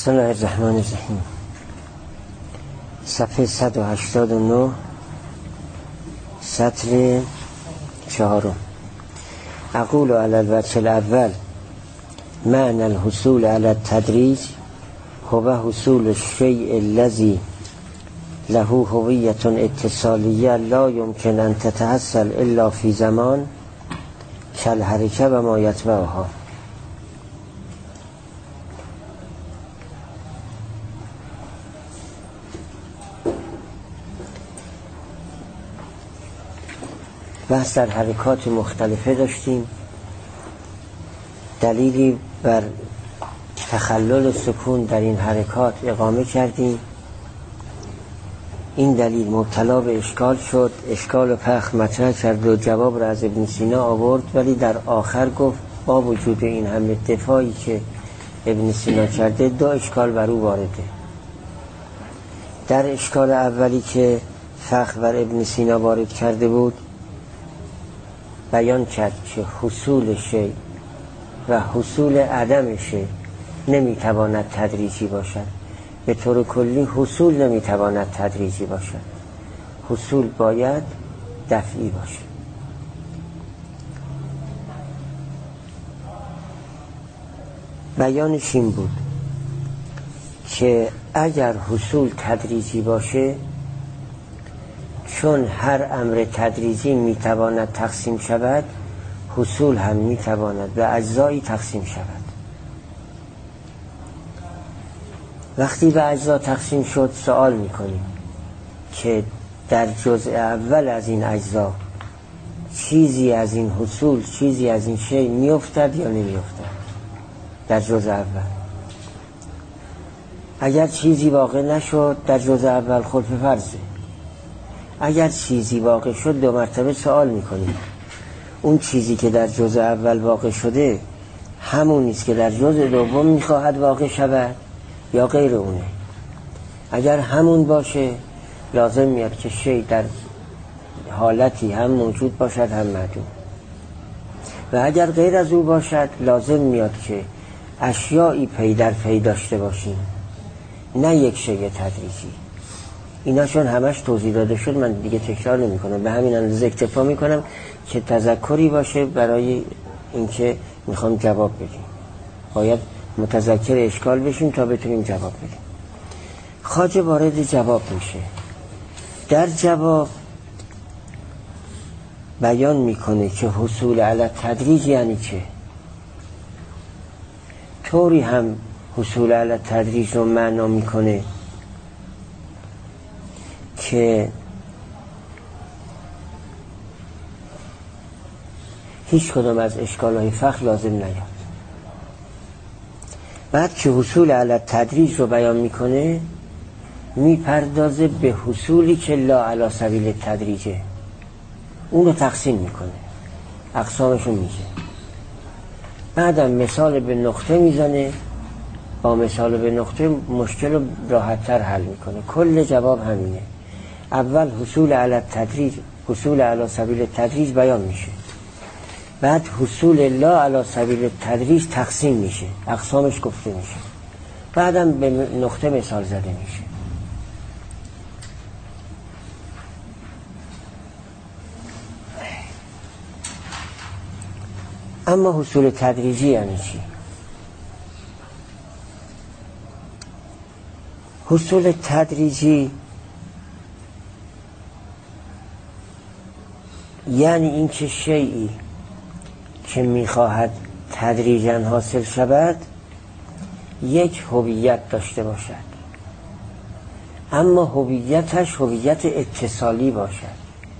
بسم الله الرحمن الرحیم. صفحه 189 سطر 4. اقول علی الوجه الاول معنی الحصول علی التدریج هو حصول الشیء الذی له هویة اتصالیه لا يمكن ان تتحصل الا فی زمان کالحرکه و ما یتبعها. بحث در حرکات مختلفه داشتیم. دلیلی بر تخلل سکون در این حرکات اقامه کردیم. این دلیل مبتلا به اشکال شد، اشکال و پخ مطرح کرد و جواب را از ابن سینا آورد، ولی در آخر گفت با وجود این همه دفاعی که ابن سینا کرده 2 اشکال بر او وارده. در اشکال اولی که فخر بر ابن سینا وارد کرده بود بیان کرد که حصول شیء و حصول عدم شیء نمیتواند تدریجی باشد. به طور کلی حصول نمیتواند تدریجی باشد، حصول باید دفعی باشد. بیانش این بود که اگر حصول تدریجی باشه، چون هر امر تدریجی میتواند تقسیم شود، حصول هم میتواند به اجزایی تقسیم شود. وقتی به اجزا تقسیم شد سوال میکنیم که در جزء اول از این اجزا چیزی از این حصول، چیزی از این شیء میافتد یا نمیافتد؟ در جزء اول اگر چیزی واقع نشد در جزء اول خلف فرضه. اگر چیزی واقع شد 2 مرتبه سوال میکنیم اون چیزی که در جزء اول واقع شده همون نیست که در جزء دوم میخواهد واقع شود یا غیر اونه؟ اگر همون باشه لازم میاد که شیء در حالتی هم موجود باشد هم معدوم، و اگر غیر از او باشد لازم میاد که اشیایی پی در پی داشته باشیم، نه یک شیء تدریجی. اینا چون همش توضیح داده شد من دیگه تکرار نمی کنم، به همین اندازه اکتفا می کنم که تذکری باشه برای اینکه میخوام جواب بدیم. باید متذکر اشکال بشیم تا بتونیم جواب بدیم. خواجه وارد جواب میشه. در جواب بیان میکنه که حصول علی تدریج یعنی چه. طوری هم حصول علی تدریج رو معنا میکنه که هیچ کدام از اشکالهای فخر لازم نیاد. بعد که حصول علی تدریج رو بیان میکنه میپردازه به حصولی که لا علی سبیل تدریجه، اون رو تقسیم میکنه، اقسامش رو میگه. بعدم مثال به نقطه میزنه، با مثال به نقطه مشکل رو راحت‌تر حل میکنه. کل جواب همینه. اول حصول علی تدریج، حصول علی سبیل تدریج بیان میشه، بعد حصول لا علی سبیل تدریج تقسیم میشه، اقسامش گفته میشه، بعدم به نقطه مثال زده میشه. اما حصول تدریجی یعنی چی؟ حصول تدریجی یعنی این که شیئی که میخواهد تدریجاً حاصل شود یک هویت داشته باشد، اما هویتش هویت اتصالی باشد،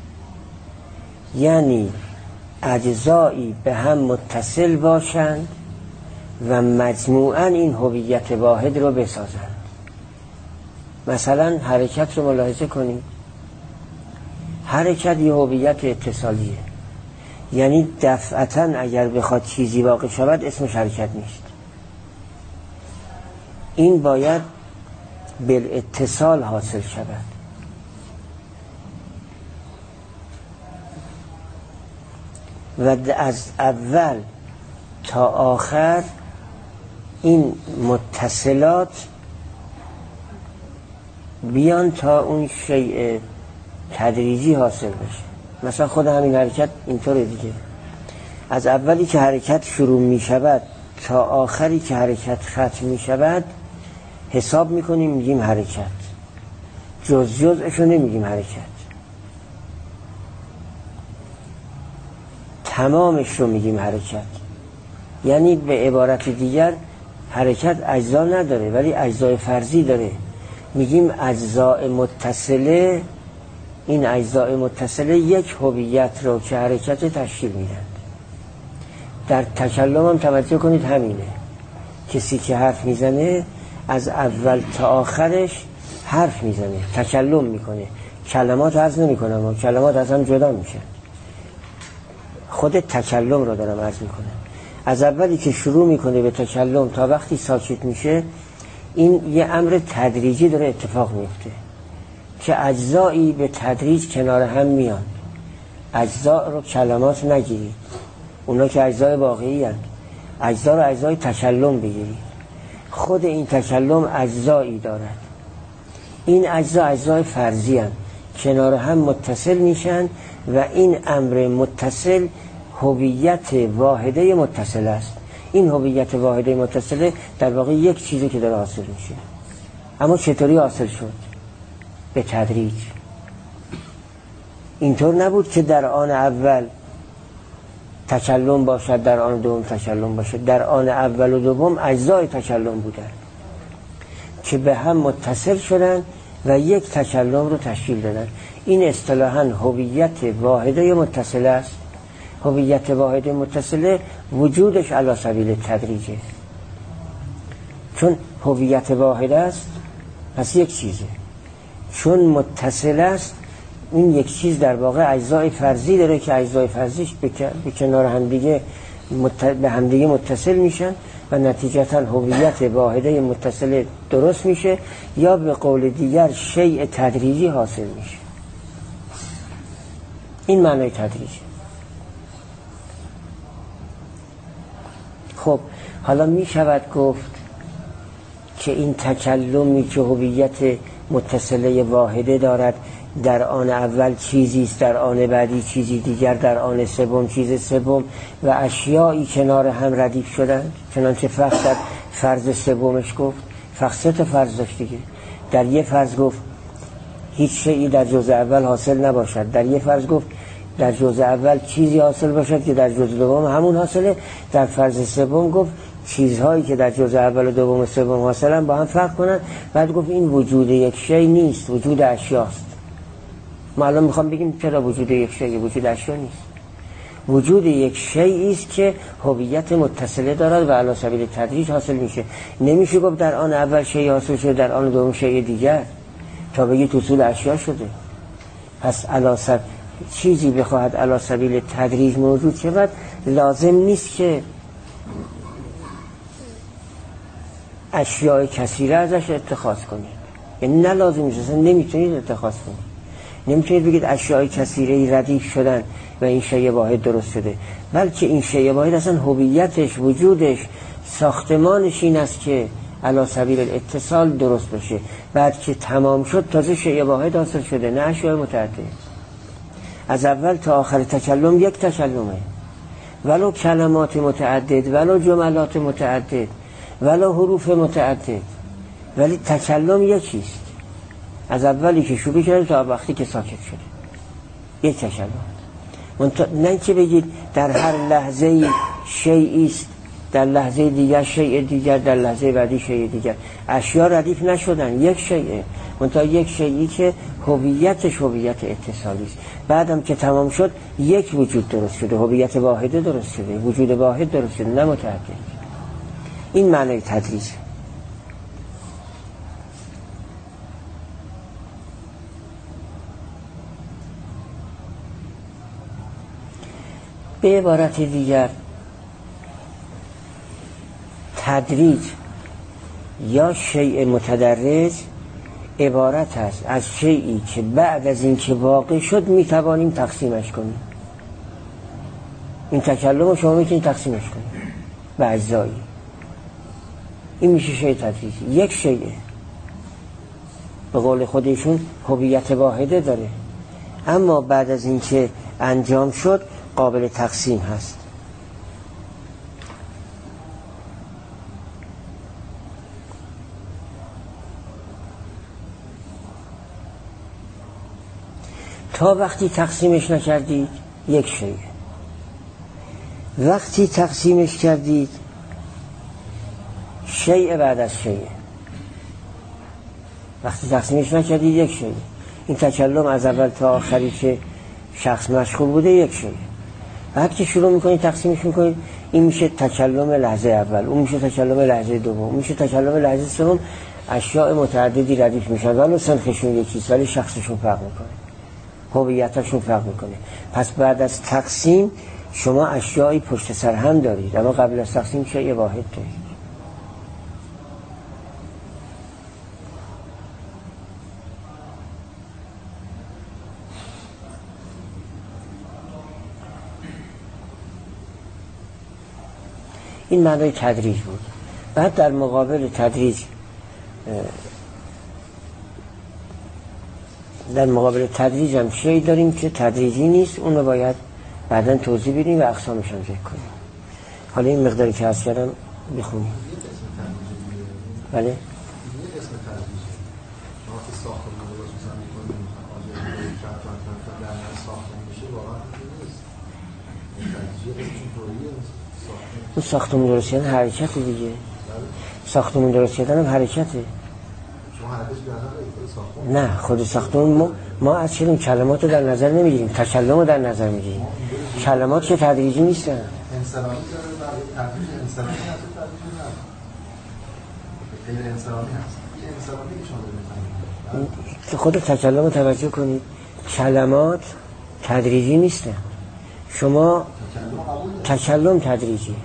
یعنی اجزایی به هم متصل باشند و مجموعاً این هویت واحد رو بسازند. مثلا حرکت رو ملاحظه کنید. حرکت یه هویت اتصالیه، یعنی دفعتاً اگر بخواد چیزی واقع شود اسمش حرکت نیست. این باید بالاتصال حاصل شود. و از اول تا آخر این متصلات بیان تا اون شیء تدریجی حاصل بشه. مثلا خود همین حرکت اینطوره دیگه، از اولی که حرکت شروع می شود تا آخری که حرکت ختم می شود حساب می کنیم، میگیم حرکت، جز جزشو نمیگیم حرکت، تمامش رو میگیم حرکت. یعنی به عبارت دیگر حرکت اجزا نداره ولی اجزای فرضی داره، میگیم اجزای متصله. این اجزای متصله یک هویت رو که حرکت تشکیل میدن. در تکلم هم توجه کنید همینه، کسی که حرف میزنه از اول تا آخرش حرف میزنه، تکلم میکنه، کلمات عرض نمیکنه، اما کلمات از هم جدا میشه. خود تکلم رو دارم عرض میکنم. از اولی که شروع میکنه به تکلم تا وقتی ساکت میشه، این یه امر تدریجی داره اتفاق میفته که اجزایی به تدریج کنار هم میان. اجزا رو کلمات نگیرید، اونا که اجزای واقعی هستند. اجزا رو اجزای تکلم بگیرید. خود این تکلم اجزایی دارد. این اجزای فرضی هستند، کنار هم متصل میشن و این امر متصل هویت واحده متصل است. این هویت واحده متصله در واقع یک چیزی که داره حاصل میشه. اما چطوری حاصل شد؟ به تدریج. اینطور نبود که در آن اول تکلم باشد در آن دوم تکلم باشد. در آن اول و دوم اجزای تکلم بودن که به هم متصل شدن و یک تکلم رو تشکیل دادن. این اصطلاحاً هویت واحده متصله است. هویت واحده متصله وجودش علی سبیل تدریجه، چون هویت واحده است پس یک چیزه، چون متصل است این یک چیز در واقع اجزای فرضی داره که اجزای فرضیش به کنار همدیگه به همدیگه متصل میشن و نتیجتا هویت واحده متصل درست میشه، یا به قول دیگر شیء تدریجی حاصل میشه. این معنای تدریجه. خب حالا می شود گفت که این تکلمی که هویت متصله واحده دارد در آن اول چیزی است، در آن بعدی چیزی دیگر، در آن سوم چیز سوم و اشیایی کنار هم ردیف شدند. چنانچه فقط در فرض سومش گفت، فقط سه تا فرض داشت دیگه. در یه فرض گفت هیچ شیئی در جزء اول حاصل نباشد، در یه فرض گفت در جزء اول چیزی حاصل باشد که در جزء دوم همون حاصله، در فرض سوم گفت چیزهایی که در جزء اول و دوم و سوم حاصلن با هم فرق کنن. بعد گفت این وجود یک شی نیست، وجود اشیاست. ما الان میخوام بگیم چرا وجود یک شی وجود اشیا نیست. وجود یک شیئی است که هویت متصله دارد و علی سبیل تدریج حاصل میشه. نمیشه گفت در آن اول شی حاصل شده در آن دوم شی دیگر تا بگید اصول اشیا شده. پس علی سبیل چیزی بخواهد علی سبیل تدریج موجود شود، لازم نیست که اشیاء کثیره ازش اتخاذ کنید. یعنی نه لازم نیست، اصلا نمیتونید اتخاذ کنید. نمیتونید بگید اشیاء کثیره ردیف شدن و این شیء واحد درست شده، بلکه این شیء واحد اصلا هویتش، وجودش، ساختمانش این است که علی سبیل الاتصال درست بشه. بعد که تمام شد تازه شیء واحد حاصل شده، نه اشیاء متعدد. از اول تا آخر تکلم یک تکلمه، ولو کلمات متعدد، ولو جملات متعدد، ولو حروف متعدد، ولی تکلم یکیست. از اولی که شروع کرده تا وقتی که ساکت شده یک تکلم. نه که بگید در هر لحظه شیئی است، در لحظه دیگر شیء دیگر، در لحظه بعدی شیء دیگر. اشیا ردیف نشدن، یک شیء، منتها یک شیئی که هویتش هویت اتصالی است. بعدم که تمام شد یک وجود درست شده، هویت واحده درست شده، وجود واحد درست شده، نه متعدد. این معنی تدریج. به عبارت دیگر تدریج یا شیء متدرج عبارت است از شیئی که بعد از این که واقع شد میتوانیم تقسیمش کنیم. این تکلم رو شما میتونید تقسیمش کنید به اجزایی. این میشه شیء تدریجی. یک شیء به قول خودشون هویت واحده داره، اما بعد از اینکه انجام شد قابل تقسیم هست. تا وقتی تقسیمش نکردید یک شیء، وقتی تقسیمش کردید شیء بعد از شیء، وقتی تقسیمش نکردید یک شیء. این تکلم از اول تا آخری که شخص مشغول بوده یک شیء. بعد که شروع میکنید تقسیمش میکنید، این میشه تکلم لحظه اول، اون میشه تکلم لحظه دوم، اون میشه تکلم لحظه سوم. اشیاء متعددی ردیف میشن ولی سنخشون یکیست ولی شخصشون فرق میکنه، هویتشون فرق میکنه. پس بعد از تقسیم شما اشیایی پشت سر هم دارید، اما قبل از تقسیم شیء واحد دارید. این معنای تدریج بود. بعد در مقابل تدریج هم شیء داریم که تدریجی نیست، اون رو باید بعداً توضیح بدیم و اقسامش هم ذکر کنیم. حالا این مقداری که عرض کردم بخونیم. بله؟ اون ساختمون درست کردن حرکت دیگه. ساختمون درست کردن هم حرکته. نه خود ساختمون ما از چنین کلمات رو در نظر نمیگیریم، تکلم رو در نظر میگیریم. کلمات که تدریجی نیستن. انسانی انسانی هست. خود تکلم رو توجه کنید، کلمات تدریجی نیستن. شما تکلم تدریجی،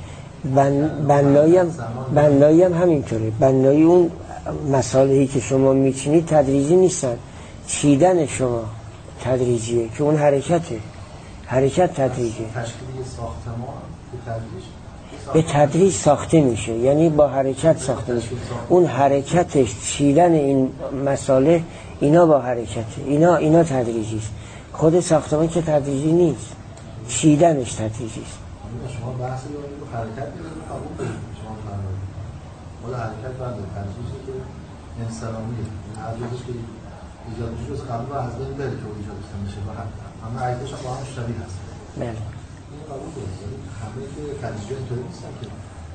بنایی هم همینطوره. بنایی اون مسائلی که شما میچینید تدریجی نیستن، چیدن شما تدریجیه که اون حرکت تدریجیه. تشکیل ساختمان به تدریج ساخته میشه، یعنی با حرکت ساخته میشه. اون حرکتش، چیدن این مسائل، اینا با حرکته، اینا تدریجی است. خود ساختمان که تدریجی نیست، چیدنش تدریجی است. شما بحث رو حرکت می‌کنید، قبول کنید شما فرمایید. ولی حرکت بعد تدریجی که انسانیه، هر چیزی که ایجاد میشه قبل و از بین بره که ایجاد میشه و همه عیدش با هم شبیه هست. بله. این قبول کنید. همه که تدریجی اینطوری نیستن که.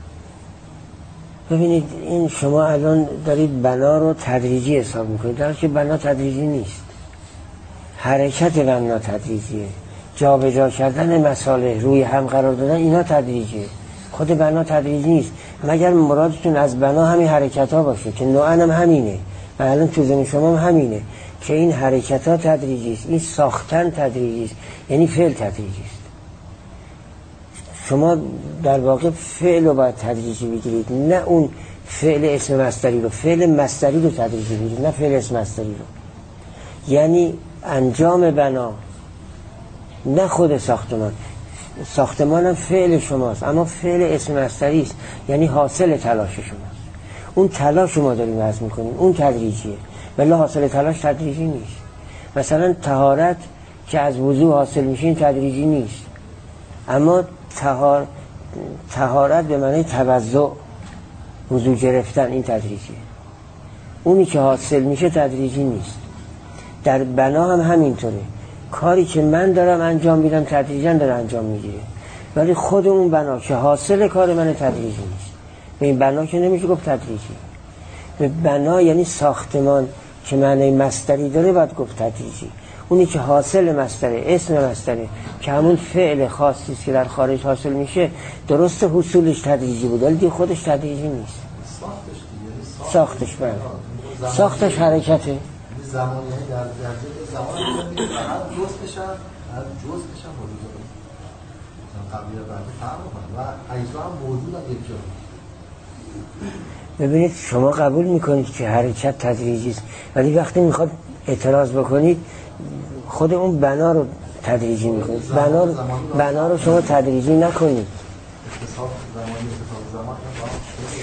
ببینید این شما الان دارید بنا رو تدریجی حساب میکنید، در حالی که بنا تدریجی نیست. حرکت بنا تدریجیه، جابجا کردن مسائل، روی هم قرار دادن، اینا تدریجیه. خود بنا تدریجی نیست، مگر مرادتون از بنا همین حرکت ها باشه که نوعاً هم همینه و الان تو ذهن شما هم همینه که این حرکت ها تدریجی است، این ساختن تدریجی است، یعنی فعل تدریجی است. شما در واقع فعل رو باید تدریجی بگیرید، نه اون فعل اسم مصدری رو. فعل مصدری رو تدریجی بگیرید، نه فعل اسم مصدری رو. یعنی انجام بنا، نه خود ساختمان. ساختمان هم فعل شماست، اما فعل اسم مصدری است، یعنی حاصل تلاش شماست. اون تلاش شما داریم وضع میکنیم، اون تدریجیه، ولی حاصل تلاش تدریجی نیست. مثلا طهارت که از وضو حاصل میشه این تدریجی نیست، اما طهارت به معنی توضؤ، وضو گرفتن، این تدریجیه. اونی که حاصل میشه تدریجی نیست. در بنا هم همینطوره، کاری که من دارم انجام میدم تدریجاً داره انجام میگیره، ولی خود اون بنا که حاصل کار من تدریجی نیست. به این بنا که نمیشه گفت تدریجی. به بنا یعنی ساختمان که معنی مصدری داره باید گفت تدریجی. اونی که حاصل مصدره، اسم مصدره، که همون فعل خاصی است که در خارج حاصل میشه، درست حصولش تدریجی بود ولی خودش تدریجی نیست. ساختش بله، ساختش حرکته. زمانی در زمان میگه هر جزء بشن، هر جزء بشن موجود داره. مثلا قبلی و بعدی فرق میکنه و اجزا هم موجود هم یک جا. ببینید شما قبول میکنید که حرکت تدریجی است، ولی وقتی میخواد اعتراض بکنید خود اون بنا رو تدریجی میکنید. بنا رو شما تدریجی نکنید. اتصال زمانی اتصال زمان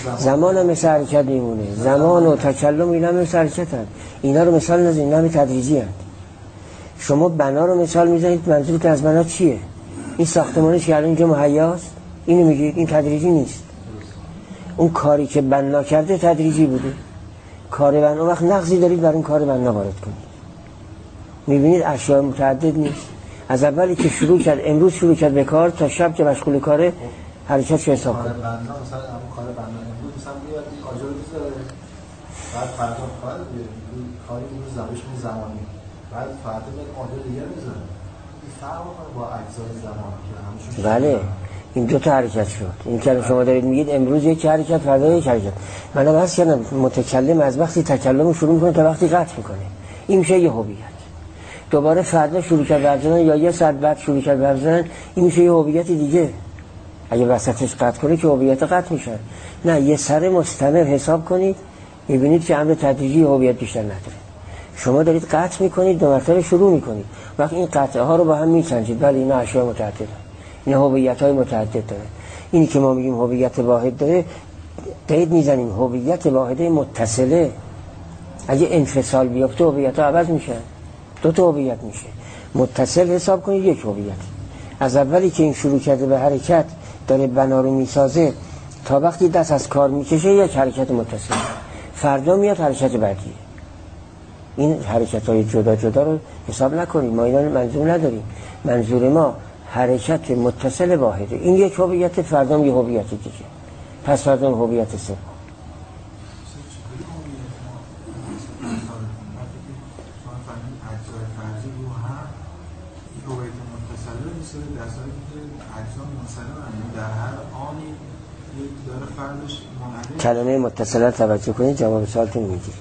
زمان هم مثل حرکت میمونه، زمان و تکلم اینا مثل حرکت هم. اینا رو مثال نزنید، اینا همه تدریجی هم. شما بنا رو مثال میزنید، منظورت از بنا چیه؟ این ساختمانش که الان اینجا مهیاست اینو میگید، این تدریجی نیست. اون کاری که بنا کرده تدریجی بوده، کار بنا. اون وقت نقضی دارید بر اون کار بنا وارد کنید. میبینید اشیاء متعدد نیست. از اولی که شروع کرد، امروز شروع کرد به کار تا شب که مشغول کاره، حرکتش رو حساب کنید. مثلا همون کار بنا امروز مثلا میاد این آجر رو بذاره، بعد فردا کار این کاری امروز زمانی، بعد فردا میاد آجر دیگه میذاره. این فرق میکنه با اجزای زمان که همشون. بله این دو تا حرکت شد. این که شما دارید میگید امروز یک حرکت فردا یک حرکت. من بحث کردم متکلم از وقتی تکلم شروع میکنه تا وقتی قطع میکنه، این میشه یه هویت. دوباره فردا شروع کرد حرف زدن یا یه ساعت بعد شروع کرد حرف زدن، این میشه یه هویت دیگه. اگه وسطش قطع کنه که هویت قطع میشه. نه، یه سر مستمر حساب کنید، میبینید که امر تدریجی هویت بیشتر نداره. شما دارید قطع میکنید، دو مرتبه شروع میکنید، وقتی این قطعه ها رو با هم میسنجید، بله اینا اشیاء متعدده، این هویت های متعدد داره. اینی که ما میگیم هویت واحد داره، قید میزنیم هویت واحده متصله. اگه انفصال بیفته هویت ها عوض میشن، دو تا هویت میشه. متصل حساب کنید یک هویت. از اولی که این شروع کرده به حرکت داره بنا رو میسازه تا وقتی دست از کار میکشه یک حرکت متصل. فردا میاد حرکت بعدی. این حرکت های جدا جدا رو حساب نکنید، ما اینا منظور نداریم. منظور ما حرکت متصل واحده. این یک هویت، فردا یه هویت دیگه، پس فردا هویت سوم. کلمه متصله توجه کنید، جواب سوالتون میگیرید.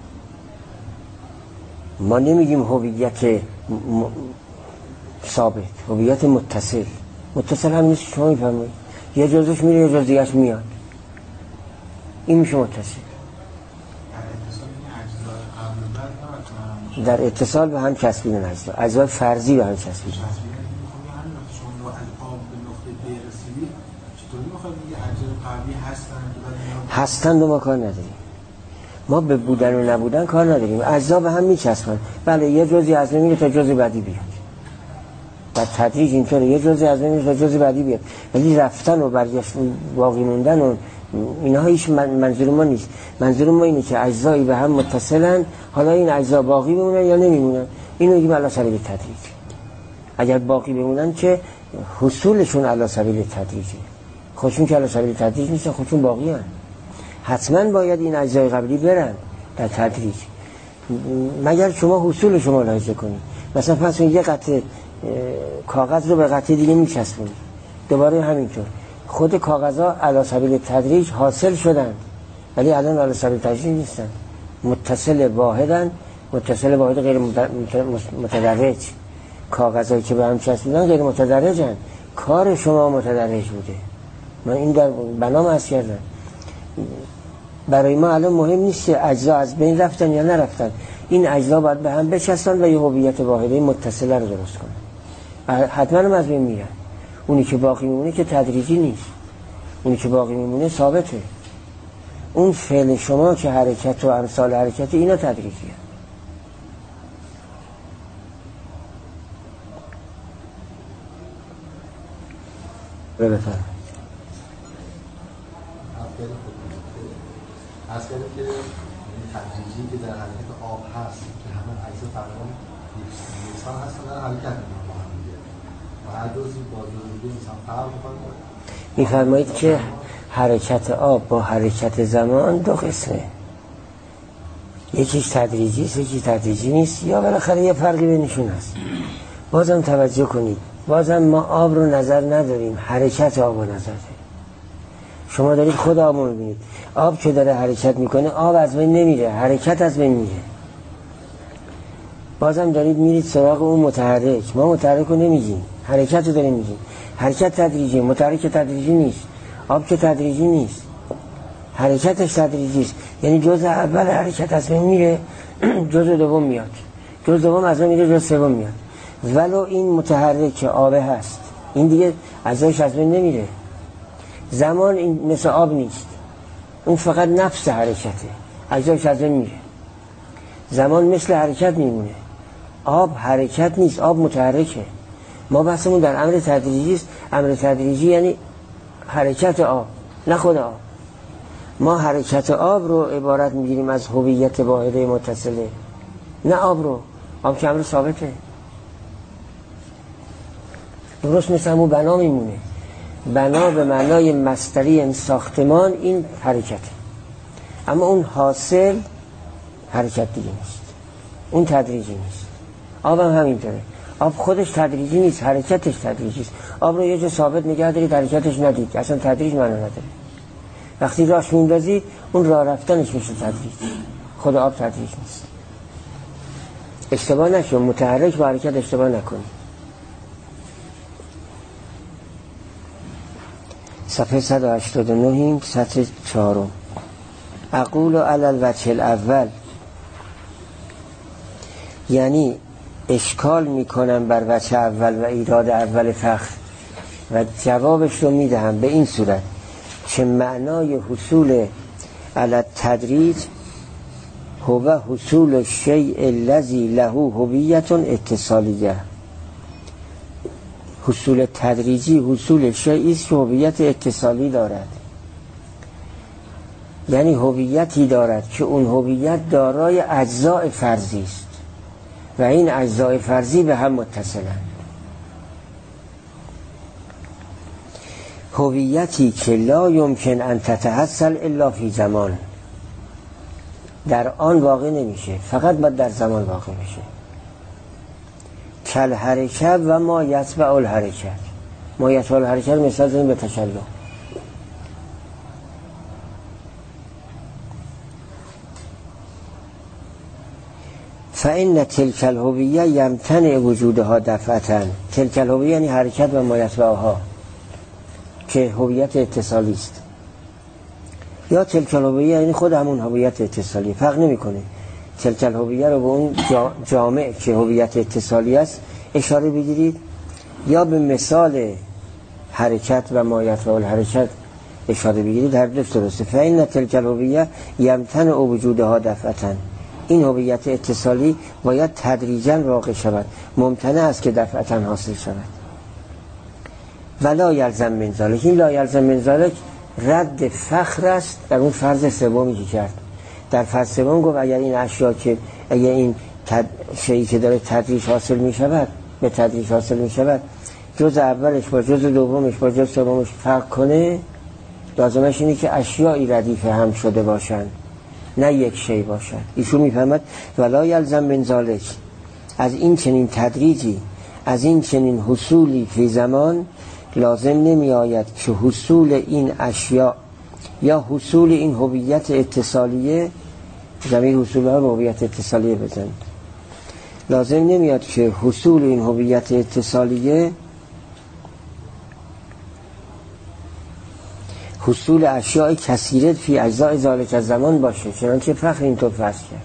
ما نمیگیم هویت ثابت، هویت متصل. متصل همین است که شما میفرمایید، یه جزش میره یه جز دیگه‌اش میاد، این میشه متصل. در اتصال به هم چسبیدن اجزا، اجزای فرضی به هم چسبیدن. هستن و ما کار نداریم. ما به بودن و نبودن کار نداریم، اجزا به هم میچسبن. بله یه جزی از میره تا جزی بعدی بیاد، در تدریج اینطوره، یه جزی از میره تا جزی بعدی بیاد. ولی رفتن و برگشتن باقی موندن و اینها هیچ منظور ما نیست. منظور ما اینه که اجزایی به هم متصلن، حالا این اجزا باقی بمونن یا نمیمونن، اینو میگیم علی سبیل تدریج. اگر باقی بمونن که حصولشون علی سبیل تدریجه، خودشون که علی سبیل تدریج نیستن، خودشون باقی هن. حتما باید این اجزای قبلی برن در تدریج، مگر شما حصول شما ملاحظه کنید. مثلا فرض کنید یه قطعه کاغذ رو به قطعه دیگه میچسبونید، دوباره همینطور. خود کاغذها علی سبیل تدریج حاصل شدن، ولی الان علی سبیل تدریج نیستن، متصل واحدن. متصل واحد غیر متدرج. کاغذهایی که به هم چسبیدن غیر متدرجن، کار شما متدرج بوده. من این در بنام عرض کردم. برای ما الان مهم نیست که اجزا از بین رفتن یا نرفتن، این اجزا باید به هم بچسبن و یه هویت واحده متصله رو درست کنن. حتما هم از بین میرن. اونی که باقی میمونه که تدریجی نیست، اونی که باقی میمونه ثابته. اون فعل شما که حرکت و امثال حرکت، اینا تدریجیه. بفرمایید. از که تدریجی که در حرکت آب هست که همه اجزا تقریبا یکسان هستن در حرکت میکنن با هم دیگه و هر جزئی با جزئی دیگه مثلا فرق میکنه. میفرمایید که حرکت آب با حرکت زمان دو قسمه، یکیش تدریجی است یکی تدریجی نیست، یا بالاخره یه فرقی بینشون هست. بازم توجه کنید، بازم ما آب رو نظر نداریم، حرکت آب رو نظر داریم. شما دارید خود آب رو میبینید، آب که داره حرکت میکنه آب از بین نمیره، حرکت از بین میره. بازم دارید میرید سراغ اون متحرک، ما متحرک رو نمیگیم، حرکت رو داریم میگیم. حرکت تدریجی، متحرک تدریجی نیست. آب که تدریجی نیست، حرکتش تدریجی است. یعنی جزء اول حرکت از بین میره، جزء دوم میاد، جزء دوم از بین میره، جزء سوم میاد. ولو این متحرک آب هست، این دیگه ازش از بین نمیره. زمان این مثل آب نیست، اون فقط نفس حرکته، اجزایش از این میره. زمان مثل حرکت میمونه. آب حرکت نیست، آب متحرکه. ما بحثمون در امر تدریجی است. امر تدریجی یعنی حرکت آب، نه خود آب. ما حرکت آب رو عبارت میگیریم از هویت واحده متصله، نه آب رو. آب که امر ثابته، درست مثل همون بنا میمونه. بنا به معنای مصدری این ساختمان این حرکته، اما اون حاصل حرکت دیگه نیست، اون تدریجی نیست. آب هم همینطوره. آب خودش تدریجی نیست، حرکتش تدریجی است. آب رو یه جا ثابت نگه دارید، حرکتش ندید، اصلا تدریج معنا نداره. وقتی راهش میندازید اون راه رفتنش میشه تدریج، خود آب تدریج نیست. اشتباه نشو، متحرک با حرکت اشتباه نکنی. صفحه 189 سطر 4. اقول علی الوجه الاول، یعنی اشکال میکنم بر وجه اول و ایراد اول فخر و جوابش رو میدهم به این صورت که معنای حصول علی التدریج هو حصول الشیء الذی له هویت اتصالیه. حصول تدریجی حصول شیئی است که هویت اتصالی دارد، یعنی هویتی دارد که اون هویت دارای اجزاء فرضی است و این اجزاء فرضی به هم متصلند. هویتی که لا یمکن ان تتحصل الا فی زمان، در آن واقع نمیشه، فقط باید در زمان واقع بشه. کل حرکت و ما یتبع الحرکت، ما یتبع الحرکت مثال زنیم به تکلم. فإن تلك الهویه یمتنع وجودها دفعتا. تلک الهویه یعنی حرکت و ما یتبعها که هویت اتصالی است، یا تلک الهویه یعنی خود همون هویت اتصالی، فرق نمیکنه. تلک الهویه رو به اون جامع که هویت اتصالی است اشاره بگیرید، یا به مثال حرکت و ما یتبع الحرکت اشاره بگیرید، هر دو درسته. فإن تلک الهویه یمتنع وجودها دفعتا، این هویت اتصالی باید تدریجاً واقع شود، ممتنع است که دفعتا حاصل شود. ولا یلزم من ذلک، این لا یلزم من ذلک رد فخر است در اون فرض سومی که کرد. در فرض سوم گفت اگر این اشیا که اگر این شیئی که داره تدریج حاصل می شود، به تدریج حاصل می شود، جز اولش با جز دومش با جز سومش فرق کنه، لازمش اینه که اشیایی ردیف هم شده باشند، نه یک شی باشد. ایشون میفهمد ولا یلزم من ذلک، از این چنین تدریجی، از این چنین حصولی فی زمان لازم نمی آید که حصول این اشیاء یا حصول این هویت اتصالیه، زمین حصول ها به هویت اتصالیه بزنید، لازم نمیاد که حصول این هویت اتصالیه حصول اشیاء کثیره فی اجزاء ذالک از زمان باشه، چنانچه فخر اینطور فرض کرد.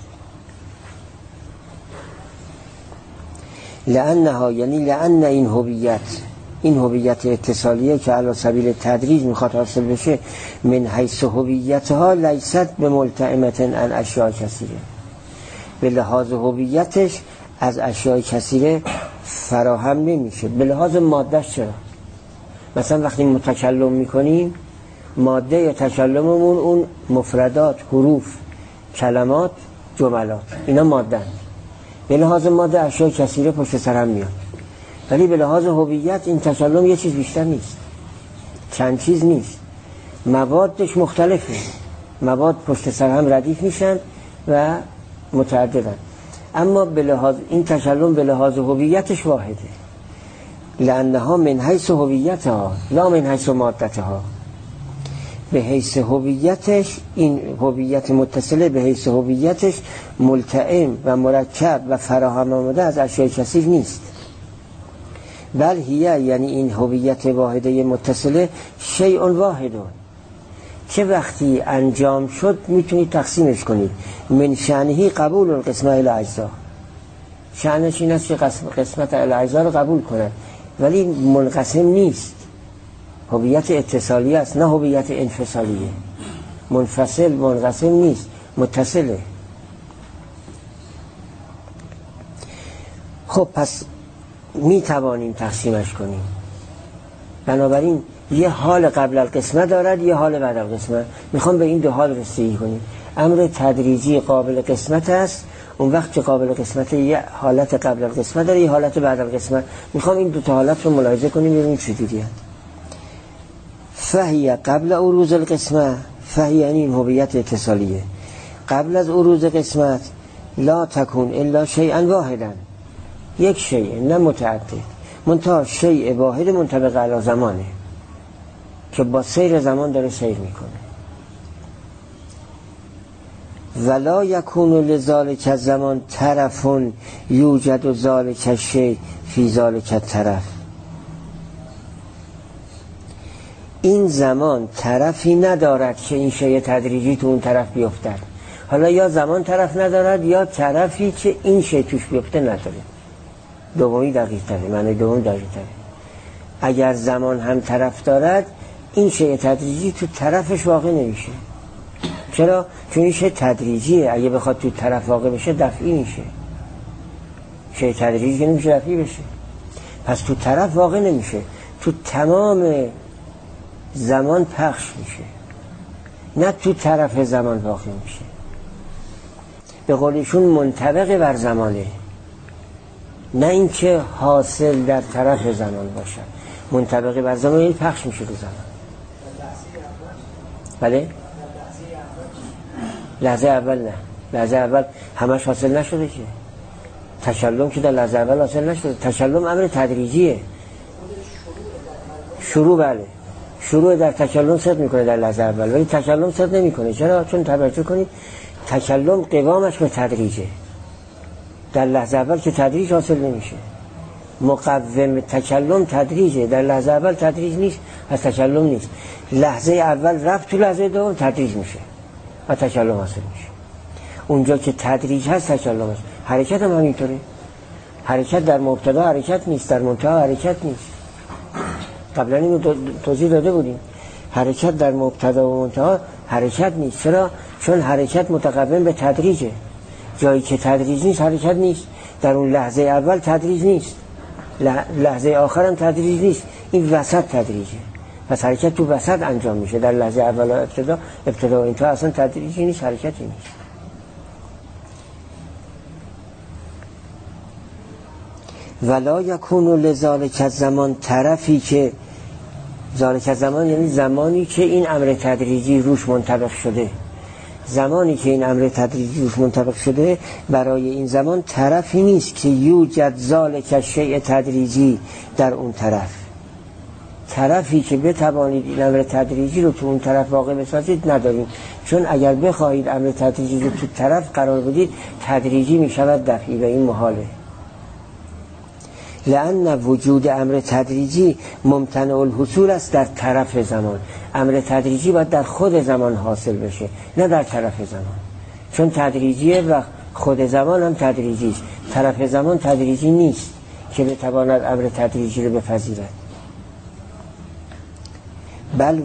لانها یعنی لان این هویت اتصالیه که علی سبیل تدریج میخواد حاصل بشه، من حیث هویتها لیست به ملتئمة عن اشیاء کثیره، به لحاظ هویتش از اشیاء کثیره فراهم نمیشه. به لحاظ مادهش چرا؟ مثلا وقتی متکلم میکنیم، ماده تکلممون اون مفردات، حروف، کلمات، جملات، اینا ماده. به لحاظ ماده اشیاء کثیره پشت سر هم میاد، ولی به لحاظ هویت این تکلم یه چیز بیشتر نیست، چند چیز نیست، موادش مختلفه، مواد پشت سر هم ردیف میشن و متعددن، اما به لحاظ این تکلم به لحاظ هویتش واحده. لانها من حیث هویتها لا من حیث مادتها، به حیث هویتش، این هویت متصله به حیث هویتش ملتئم و مرکب و فراهم آمده از اشیاء کثیر نیست. بل هیه یعنی این هویت واحده متصله شیء واحد که وقتی انجام شد میتونید تقسیمش کنید. من شأنه قبول القسمه الاجزاء، شأنش این است که قسمت الاجزاء رو قبول کنند، ولی منقسم نیست، هویت اتصالی است نه هویت انفصالیه. منفصل منقسم نیست، متصله. خب پس می توانیم تقسیمش کنیم. بنابراین یه حال قبل القسمه دارد، یه حال بعد القسمه. میخوام به این دو حال رسیدگی کنیم. امر تدریجی قابل قسمت است، اون وقت که قابل قسمت یه حالت قبل القسمه داره، یه حالت بعد القسمه. میخوام این دو تا حالت رو ملاحظه کنیم ببینیم چجوریه. فهی قبل عروض القسمه، فهی یعنی این هویت اتصالیه. قبل از عروض قسمت لا تکون الا شیئا واحدا، یک شیء نه متعدد، منتها شیء واحد منطبق علی زمانه که با سیر زمان داره سیر میکنه. ولا یکون لذالک الزمان طرف یوجد ذالک الشیء فی ذالک الطرف. این زمان طرفی ندارد که این شیء تدریجی تو اون طرف بیفتد. حالا یا زمان طرف ندارد یا طرفی که این شیء توش بیفته نداره. دومی دقیق تره، معنی دوم دقیق تره. اگر زمان هم طرف دارد این شیء تدریجی تو طرفش واقع نمیشه. چرا؟ چون این شیء تدریجیه، اگه بخواد تو طرف واقع بشه دفعی میشه. شیء تدریجی که نمیشه دفعی بشه، پس تو طرف واقع نمیشه، تو تمام زمان پخش میشه، نه تو طرف زمان واقع میشه. به قولشون منطبق بر زمانه، نه اینکه حاصل در طرف زمان باشه. منطبق بر زمان این پخش میشه رو زمان. بله؟ لحظه اول نه، لحظه اول همش حاصل نشده که. تکلم که در لحظه اول حاصل نشده. تکلم امر تدریجیه. شروع بله، شروع در تکلم صدق میکنه در لحظه اول، ولی تکلم صدق نمیکنه. چرا؟ چون توجه کنید تکلم قوامش به تدریجه. در لحظه اول که تدریج حاصل نمیشه. مقوم تکلم تدریجه، در لحظه اول تدریج نیست، از تکلم نیست. لحظه اول رفت تو لحظه دوم تدریج میشه و تکلم حاصل میشه. اونجا که تدریج هست تکلم هست. حرکت هم همینطوره. حرکت در مبتدا حرکت نیست، در منتها حرکت نیست. قبلا اینو توضیح داده بودیم. حرکت در مبتدا و منتها حرکت نیست. چرا؟ چون حرکت متقوم به تدریجه. جایی که تدریج نیست حرکت نیست. در اون لحظه اول تدریج نیست، لحظه آخر هم تدریج نیست، این وسط تدریجه. پس حرکت تو وسط انجام میشه. در لحظه اول و ابتدا و انتها اصلا تدریجی نیست، حرکتی نیست. ولا یکون لذالک الزمان طرفی که، ذالک الزمان یعنی زمانی که این امر تدریجی روش منطبق شده. زمانی که این امر تدریجی روش منطبق شده، برای این زمان طرفی نیست که یوجد ذالک الشیء تدریجی در اون طرف. طرفی که بتوانید این امر تدریجی رو تو اون طرف واقع بسازید نداریم. چون اگر بخواهید امر تدریجی رو تو طرف قرار بدید تدریجی می شود دفعی و این محاله. لأن وجود امر تدریجی ممتنع الحصول است در طرف زمان. امر تدریجی باید در خود زمان حاصل بشه، نه در طرف زمان. چون تدریجیه و خود زمان هم تدریجی است. طرف زمان تدریجی نیست که بتواند امر تدریجی رو بپذیرد. بل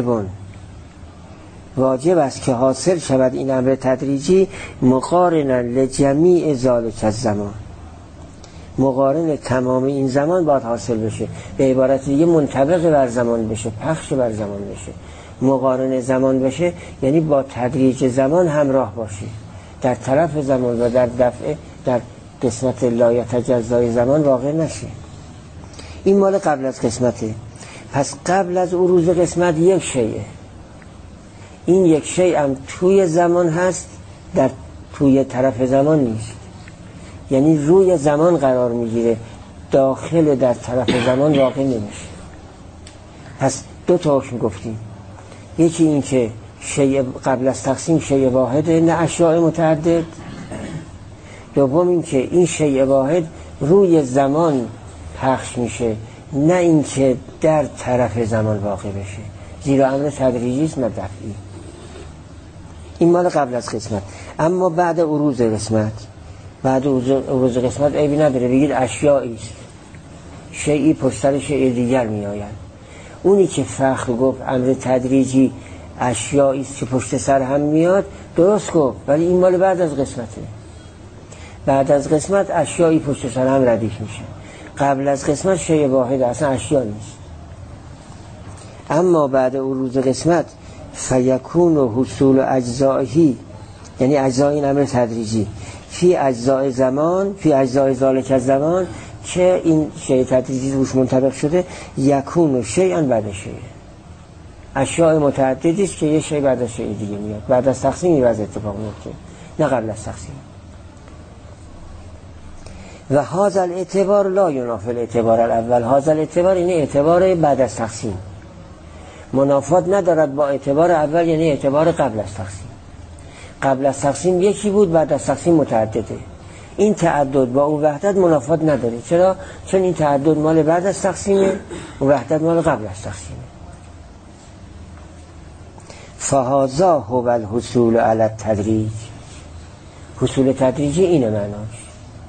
واجب است که حاصل شود این امر تدریجی مقارنا لجمیع ذالک الزمان. مقارن تمام این زمان باید حاصل بشه. به عبارت دیگه منطبق بر زمان بشه، پخش بر زمان بشه. مقارن زمان بشه یعنی با تدریج زمان همراه باشه، در طرف زمان و در دفعه در قسمت لایتجزای زمان واقع نشه. این مال قبل از قسمته. پس قبل از عروض قسمت یک شیء، این یک شیء هم توی زمان هست، در توی طرف زمان نیست. یعنی روی زمان قرار میگیره، داخل در طرف زمان واقع نمیشه. پس دو تا حکم گفتیم. یکی این که شیء قبل از تقسیم شیء واحده، نه اشیاء متعدد. دوم این که این شیء واحد روی زمان پخش میشه، نه این که در طرف زمان واقع بشه، زیرا امر تدریجی است نه دفعی. این مال قبل از قسمت. اما بعد عروض قسمت، بعد عروض قسمت عیبی نداره بگید اشیایی است، شیئی پشت سر شیء دیگر می آید. اونی که فخر گفت امر تدریجی اشیایی است که پشت سر هم میاد، درست گفت، ولی این مال بعد از قسمته. بعد از قسمت اشیایی پشت سر هم ردیف میشه. قبل از قسمت شیء واحد، اصلا اشیا نیست. اما بعد عروض قسمت فیکون و حصول اجزائهی، یعنی اجزای این امر تدریجی، فی اجزای زمان، فی اجزای ذالک الزمان، که این شیء تدریجی روش منطبق شده، یکون و شیئا بعد شیء، اشیاء متعددی است که یه شیء بعد از شیء دیگه میاد. بعد از تقسیم این وضع اتفاق میفته، نه قبل از تقسیم. و هذا الاعتبار لا ینافی الاعتبار الاول. هذا الاعتبار این اعتبار بعد از تقسیم، منافات ندارد با اعتبار اول، یعنی اعتبار قبل از تقسیم. قبل از تقسیم یکی بود، بعد از تقسیم متعدده. این تعدد با اون وحدت منافات نداره. چرا؟ چون این تعدد مال بعد از تقسیمه، اون وحدت مال قبل از تقسیمه. فهذا هو الحصول علی التدریج. حصول تدریجی اینه معناش.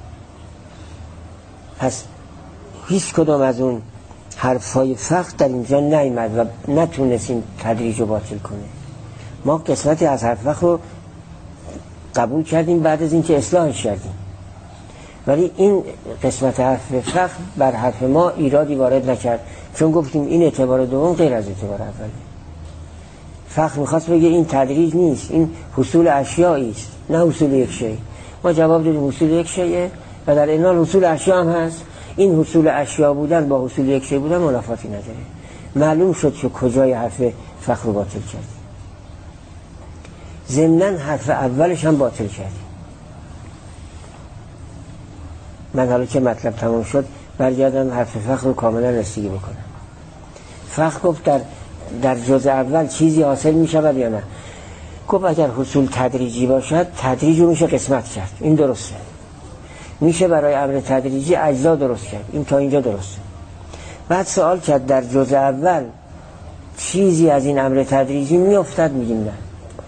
پس هیچ کدام از اون حرفای فقه در اینجا نیامد و نتونست این تدریج رو باطل کنه. ما قسمتی از حرف فقه رو قبول کردیم بعد از اینکه اصلاحش کردیم، ولی این قسمت حرف فقه بر حرف ما ایرادی وارد نکرد، چون گفتیم این اعتبار دوم غیر از اعتبار اوله. فقه میخواست بگه این تدریج نیست، این حصول اشیایی است، نه حصول یک شیء. ما جواب دادیم حصول یک شیء و در این حال حصول اشیا هم هست. این حصول اشیا بودن با حصول یک شیء بودن منافاتی نداره. معلوم شد که کجای حرف فقه رو باطل کردیم. ضمناً حرف اولش هم باطل کردیم. من حالا که مطلب تمام شد برگردم حرف فقه رو کاملا رسیدگی بکنم. فقه گفت در جزء اول چیزی حاصل می شود یا نه؟ گفت اگر حصول تدریجی باشد تدریج رو میشه قسمت کرد، این درسته. میشه برای امر تدریجی اجزا درست کرد، این تا اینجا درسته. بعد سوال کرد در جزء اول چیزی از این امر تدریجی میافتد؟ میگیم نه،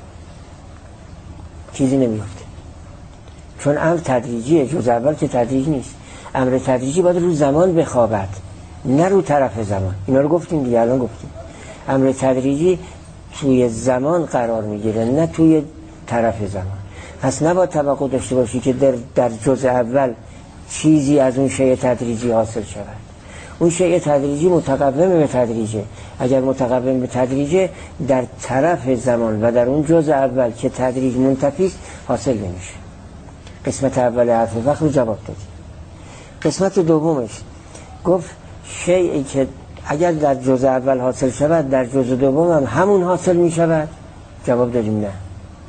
چیزی نمیافته، چون امر تدریجیه. جزء اول که تدریج نیست. امر تدریجی باید رو زمان بخوابد، نه رو طرف زمان. اینا رو گفتیم دیگه، الان گفتیم امر تدریجی توی زمان قرار میگیره، نه توی طرف زمان. پس نباید توقع داشته باشی که در جزء اول چیزی از اون شیء تدریجی حاصل شود. اون شیء تدریجی متقوم به تدریجه. اگر متقوم به تدریجه در طرف زمان و در اون جزء اول که تدریج منتفی است حاصل نمیشه. قسمت اول حرف فقه رو جواب دادی. قسمت دومش گفت شیئی که اگر در جزء اول حاصل شود در جزء دوم هم همون حاصل می شود؟ جواب دادیم نه،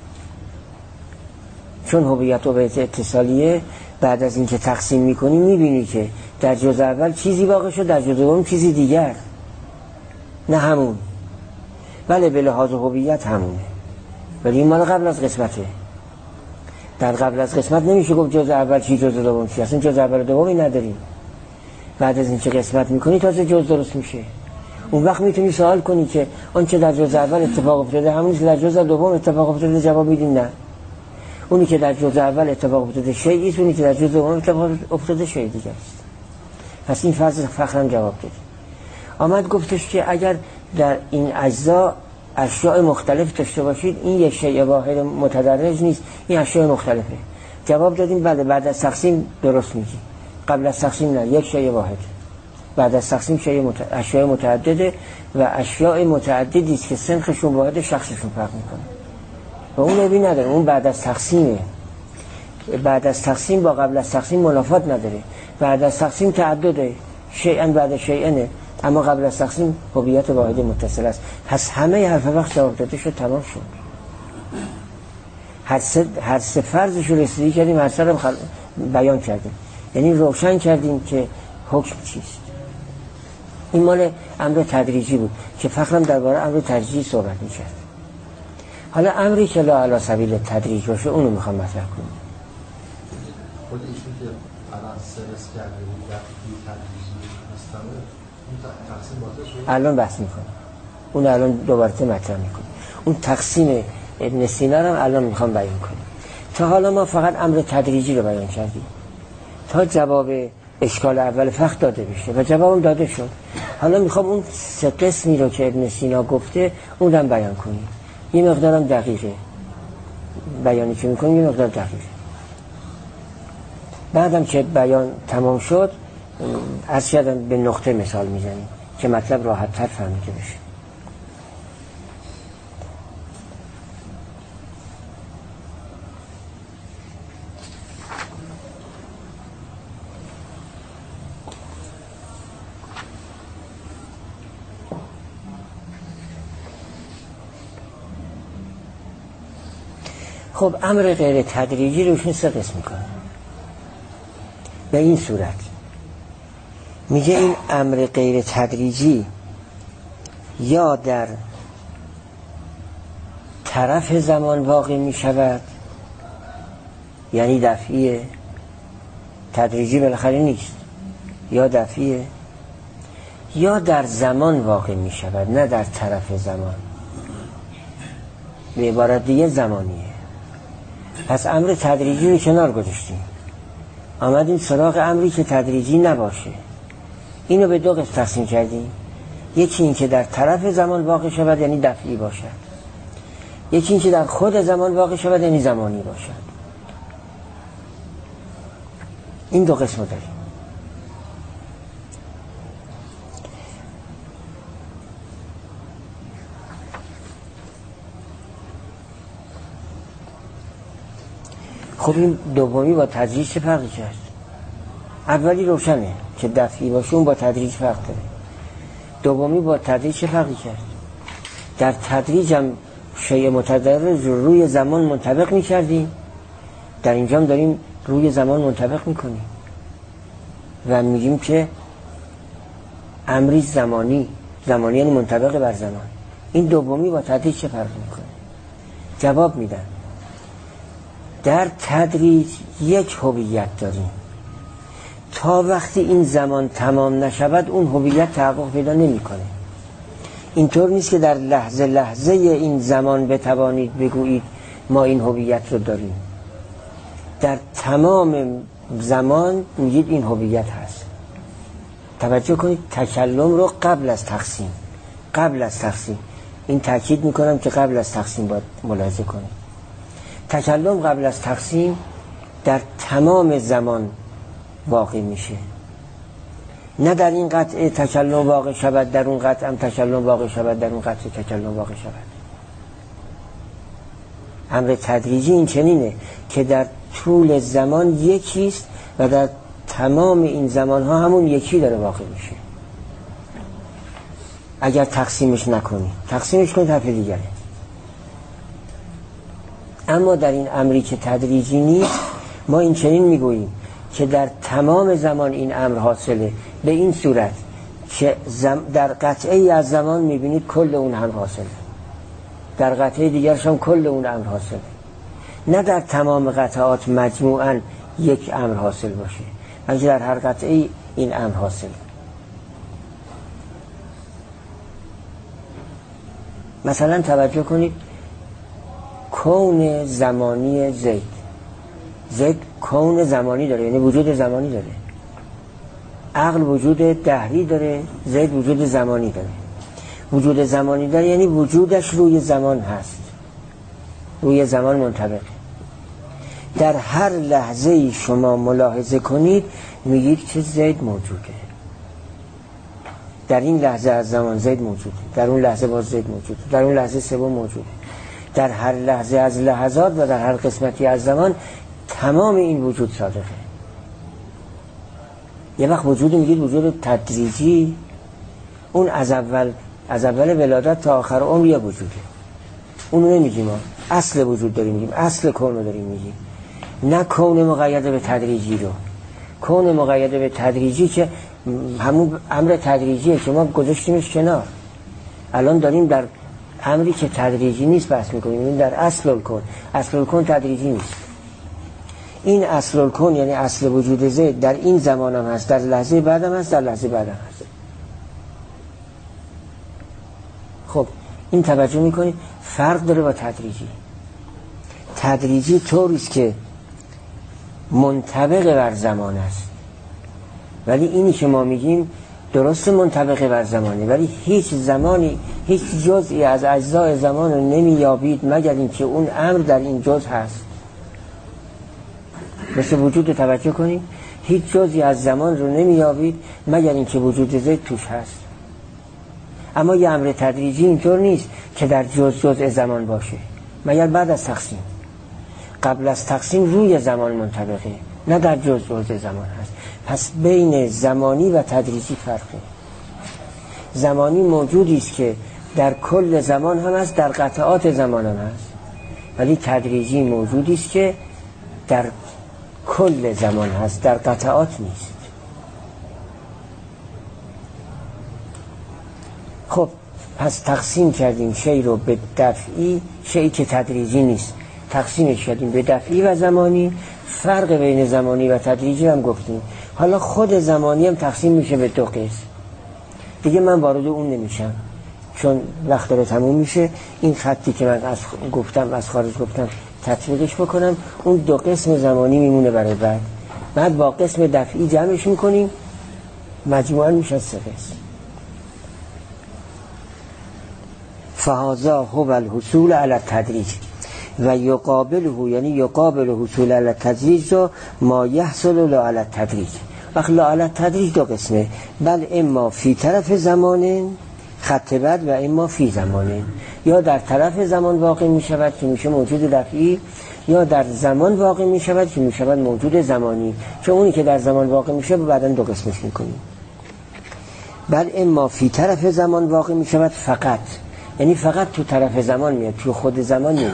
چون هویت و بیت اتصالیه بعد از اینکه تقسیم میکنی میبینی که در جزء اول چیزی واقع شد، در جزء دوم چیزی دیگر، نه همون. بله به لحاظ هویت همونه، ولی این مال قبل از قسمته. در قبل از قسمت نمیشه گفت جزء اول چی جزء دوم چی، اصلا جزء اول دومی نداریم. بعد از اینکه قسمت میکنی تازه جزء درست میشه. اون وقت میتونی سوال کنی که آنچه در جزء اول اتفاق افتاده همونی که در جزء دوم اتفاق افتاده، جواب میدیم نه. اونی که در جزء اول اتفاق افتاده شیئی است، اونی که در جزء دوم اتفاق افتاده شیء دیگه است. پس این فرض فقه هم جواب داد. آمد گفتش که اگر در این اجزا اشیاء مختلف داشته باشید این یک شیء واحد متدرج نیست، این اشیاء مختلفه. جواب دادیم بله بعد از تقسیم درست میگی، قبل از تقسیم نه، یک شیء واحد. بعد از تقسیم اشیاء متعدده و اشیاء متعددی است که سنخشون واحد، شخصشون فرق میکنه. و اون عیبی نداره، اون بعد از تقسیمه. بعد از تقسیم با قبل از تقسیم منافات نداره. بعد از تقسیم تعدده، شیئا بعد شیئنه، اما قبل از تقسیم هویت واحد متصل است. پس همه حرف وقت جواب داده شد، تمام شد. هر سه فرضش رو رسیدگی کردیم، هر سه رو بیان کردیم، یعنی روشن کردیم که حکم چیست. این مال امر تدریجی بود که فقرم درباره امر تدریجی صحبت می‌کرد. حالا امری که لا علی سبیل تدریج باشه اونو میخوام مطرح کنم. خود ایشون که الان سرس کرده بود وقتی تدریجی مستمر اون تقسیم باطل شد، الان بحث میکنم اون، الان دوباره مطرح میکنم. اون تقسیم ابن سینا رو الان میخوام بیان کنم. تا حالا ما فقط امر تدریجی رو بیان کردیم تا جواب اشکال اول فقه داده بشه و جوابم داده شد. حالا میخوام اون سه قسمی رو که ابن سینا گفته اون رو بیان کنیم. یه مقدارم دقیقه، بیانی که میکنیم یه مقدار دقیقه. بعدم که بیان تمام شد از کردم به نقطه مثال میزنیم که مطلب راحت تر فهمیده بشه. خب امر غیر تدریجی روشون 3 قسم میکنه. به این صورت میگه این امر غیر تدریجی یا در طرف زمان واقع میشود، یعنی دفعیه، تدریجی بالاخره نیست، یا دفعیه، یا در زمان واقع میشود نه در طرف زمان، به عبارت دیگه زمانیه. پس امر تدریجی رو کنار گذاشتیم، آمدیم سراغ امری که تدریجی نباشه. اینو به 2 قسم تقسیم کردیم. یکی این که در طرف زمان واقع شود یعنی دفعی باشد، یکی این که در خود زمان واقع شود یعنی زمانی باشد. این 2 قسم داریم. خب این دومی با تدریج چه فرقی کرد؟ اولی روشنه که دفعی باشه، اون با تدریج فرق داره. دومی با تدریج چه فرقی کرد؟ در تدریج هم شیء متدرج روی زمان منطبق می کردیم، در اینجا هم داریم روی زمان منطبق می کنیم و میگیم که امری زمانی یعنی منطبق بر زمان. این دومی با تدریج چه فرقی میکنه؟ جواب میدن در تدریج یک هویت داریم، تا وقتی این زمان تمام نشود اون هویت تحقق پیدا نمیکنه. اینطور نیست که در لحظه لحظه این زمان بتوانید بگویید ما این هویت رو داریم. در تمام زمان میگید این هویت هست. توجه کنید تکلم رو قبل از تقسیم این تاکید میکنم که قبل از تقسیم باید ملاحظه کنید. تکلم قبل از تقسیم در تمام زمان واقع میشه، نه در این قطعه تکلم واقع شود در اون قطعه هم تکلم واقع شود در اون قطعه تکلم واقع شود. امر تدریجی این چنینه که در طول زمان یکیست و در تمام این زمان ها همون یکی داره واقع میشه. اگر تقسیمش نکنی، تقسیمش کنی طرف دیگره. اما در این امری که تدریجی نیست ما این چنین میگوییم که در تمام زمان این امر حاصله، به این صورت که در قطعه ای از زمان میبینید کل اون امر حاصله، در قطعه دیگرش هم کل اون امر حاصله، نه در تمام قطعات مجموعاً یک امر حاصل باشه، بلکه در هر قطعه این امر حاصله. مثلا توجه کنید کون زمانی زید کون زمانی داره، یعنی وجود زمانی داره. عقل وجود دهری داره، زید وجود زمانی داره. وجود زمانی داره یعنی وجودش روی زمان هست، روی زمان منطبقه. در هر لحظه شما ملاحظه کنید میگید که زید موجوده، در این لحظه از زمان زید موجوده، در اون لحظه باز زید موجوده، در اون لحظه سوم موجوده. در هر لحظه از لحظات و در هر قسمتی از زمان تمام این وجود صادقه. یه وقت وجود میگید وجود تدریجی، اون از اول ولادت تا آخر عمر یه وجوده، اونو نمیگیم ما اصل وجود داریم میگیم، اصل کون رو داریم میگیم، نه کون مقید به تدریجی رو. کون مقید به تدریجی که همون امر تدریجیه که ما گذاشتیمش کنار، الان داریم در امری که تدریجی نیست بحث میکنیم. این در اصل الکون. اصل الکون تدریجی نیست. این اصل الکون یعنی اصل وجود زید در این زمان هم هست، در لحظه بعد هم هست، در لحظه بعد هم هست. خب این توجه میکنید فرق داره با تدریجی. تدریجی طوریست که منطبق بر زمان است، ولی اینی که ما میگیم درست منطبق بر زمانه، ولی هیچ زمانی هیچ جزئی از اجزای زمان رو نمییابید مگر اینکه اون امر در این جزء هست. مثل وجود توجه کنید، هیچ جزئی از زمان رو نمییابید مگر اینکه وجود زید توش هست. اما یه امر تدریجی اینطور نیست که در جزء زمان باشه، مگر بعد از تقسیم. قبل از تقسیم روی زمان منطبقه، نه در جزء زمان هست. پس بین زمانی و تدریجی فرقه. زمانی موجودی است که در کل زمان هم هست، در قطعات زمان هم هست، ولی تدریجی موجودی است که در کل زمان هست، در قطعات نیست. خب پس تقسیم کردیم شی رو به دفعی، شیئی که تدریجی نیست تقسیمش کردیم به دفعی و زمانی. فرق بین زمانی و تدریجی هم گفتیم. حالا خود زمانی هم تقسیم میشه به دو قسم. دیگه من وارد اون نمیشم چون وقت داره تموم میشه. این خطی که من از خارج گفتم تطبیقش بکنم. اون دو قسم زمانی میمونه برای بعد با قسم دفعی جمعش میکنیم، مجموعاً میشه 3 قسم. فهذا هو الحصول علی التدریج و یقابله، یعنی یقابل حصول علی التدریج رو ما یحصل لا علی التدریج. وقت لا علی التدریج دو قسمه، بل اما فی طرف زمان خط بعد و اما فی زمان. یا در طرف زمان واقع می شود که میشه موجود دفعی، یا در زمان واقع می شود که می شود موجود زمانی. چون اونی که در زمان واقع میشه بعداً دو قسمش میکنیم. بل اما فی طرف زمان واقع می شود فقط، یعنی فقط تو طرف زمان میاد، تو خود زمان نمیاد.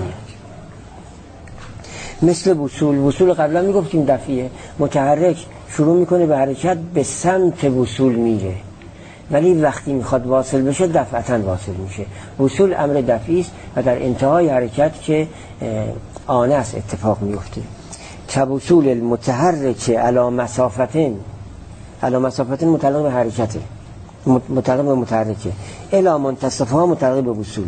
مثل وصول قبلا میگفتیم دفعیه، متحرک شروع میکنه به حرکت به سمت وصول میره، ولی وقتی میخواد واصل بشه دفعتاً واصل میشه. وصول امر دفعی است و در انتهای حرکت که آنس اتفاق میفته. وصول المتحرک علی مسافتن، علی مسافتن متعلق به حرکته، متعلق به متحرکه، الی منتصفها متعلق به وصوله.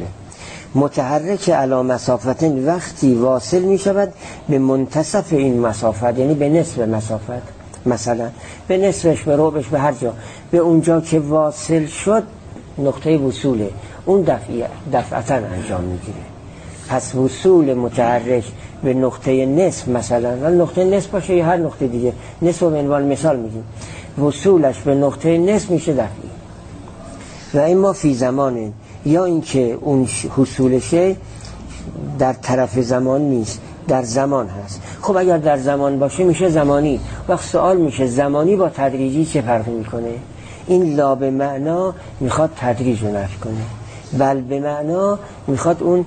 متحرک علی مسافتن وقتی واصل می شود به منتصف این مسافت، یعنی به نصف مسافت، مثلا به نصفش، به ربعش، به هر جا، به اونجا که واصل شد نقطه وصوله، اون دفعتا انجام میگیره. پس وصول متحرک به نقطه نصف مثلا، ولی نقطه نصف باشه یا هر نقطه دیگه، نصف رو به عنوان مثال میگیم، وصولش به نقطه نصف میشه دفعی. و اما فی زمانه، یا اینکه اون حصولشه در طرف زمان نیست، در زمان هست. خب اگر در زمان باشه میشه زمانی. وقت سوال میشه زمانی با تدریجی چه فرقی میکنه؟ این لا به معنا میخواد تدریج رو نفی کنه، بل به معنا میخواد اون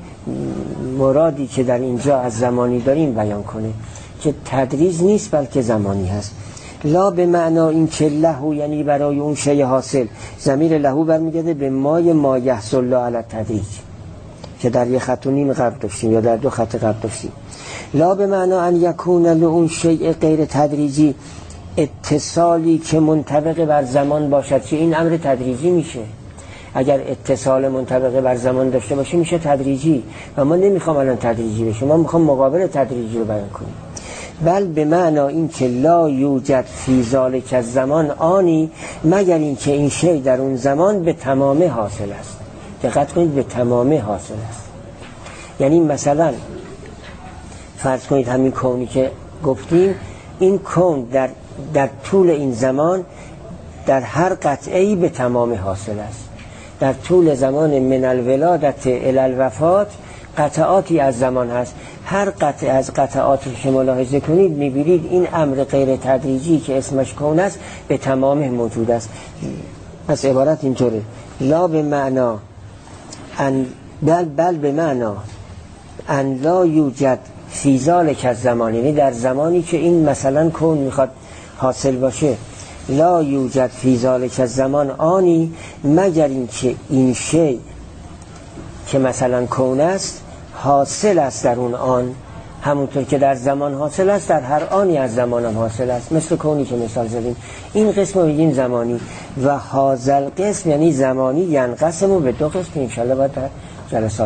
مرادی که در اینجا از زمانی داریم بیان کنه که تدریج نیست بلکه زمانی هست. لا به معنا این که لهو، یعنی برای اون شی حاصل، ضمیر لهو برمیگرده به ما یحصل لا علی التدریج که در 1.5 خط قبل داشتیم یا در 2 خط قبل داشتیم. لا به معنا ان یکون لون شیء غیر تدریجی، اتصالی که منطبق بر زمان باشد که این امر تدریجی میشه. اگر اتصال منطبق بر زمان داشته باشه میشه تدریجی و ما نمیخوام الان تدریجی بشه، ما میخوام مقابل تدریجی رو بیان کنیم. بل به معنا این که لا یوجد فی ذالک الزمان آنی، مگر این که این شی در اون زمان به تمامه حاصل است. دقت کنید، به تمامه حاصل است. یعنی مثلا فرض کنید همین کونی که گفتیم، این کون در طول این زمان در هر قطعه‌ای به تمامه حاصل است. در طول زمان من الولادت الی الوفات قطعاتی از زمان هست. هر قطعه از قطعات که ملاحظه کنید میبینید این امر غیر تدریجی که اسمش کون است به تمامه موجود است. پس عبارت اینطوره: لا به معنا ان بل به معنا ان لا یوجد فی ذالک الزمان، یعنی در زمانی که این مثلا کون میخواد حاصل باشه، لا یوجد فی ذالک الزمان آنی، مگر این که این شی که مثلا کون است حاصل است در اون آن، همونطور که در زمان حاصل است در هر آنی از زمان هم حاصل است. مثل کونی که مثال زدیم، این قسم رو بگیم زمانی و هازل قسم یعنی زمانی ینقسم به 2 قسم. انشالله باید در جلسات